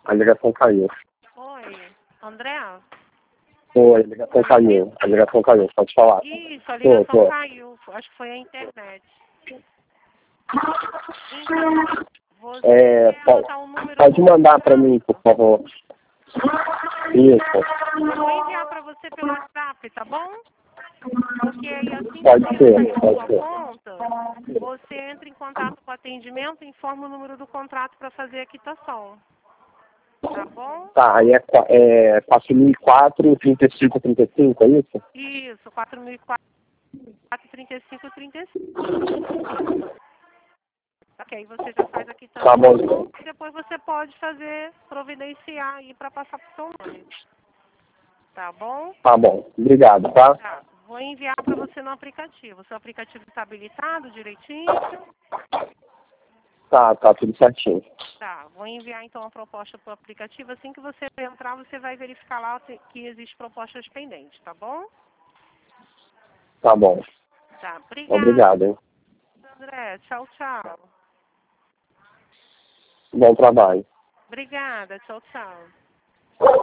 A ligação caiu. Oi, André? Oi, a ligação caiu. A ligação caiu, pode falar. Isso, a ligação Tô. caiu. Acho que foi a internet. Então, você quer anotar o número pode do mandar para contrato? mim, por favor. Isso. Eu vou enviar para você pelo WhatsApp, tá bom? Porque aí assim que Pode você ser, sair da pode sua ser. conta, você entra em contato com o atendimento e informa o número do contrato para fazer a quitação. Tá bom? Tá, aí é 4.004, 35, 35, é isso? Isso, 4.004, 35, 35. Ok, aí você já faz a quitação. Tá bom. E depois você pode providenciar aí para passar pro seu nome. Tá bom? Tá bom. Obrigado, tá? Tá. Vou enviar para você no aplicativo. O seu aplicativo está habilitado direitinho? Tá tudo certinho. Tá. Vou enviar então a proposta para o aplicativo. Assim que você entrar, você vai verificar lá que existe propostas pendentes, tá bom? Tá bom. Tá. Obrigada, Obrigado, hein? André. Tchau, tchau. Bom trabalho. Obrigada. Tchau, tchau.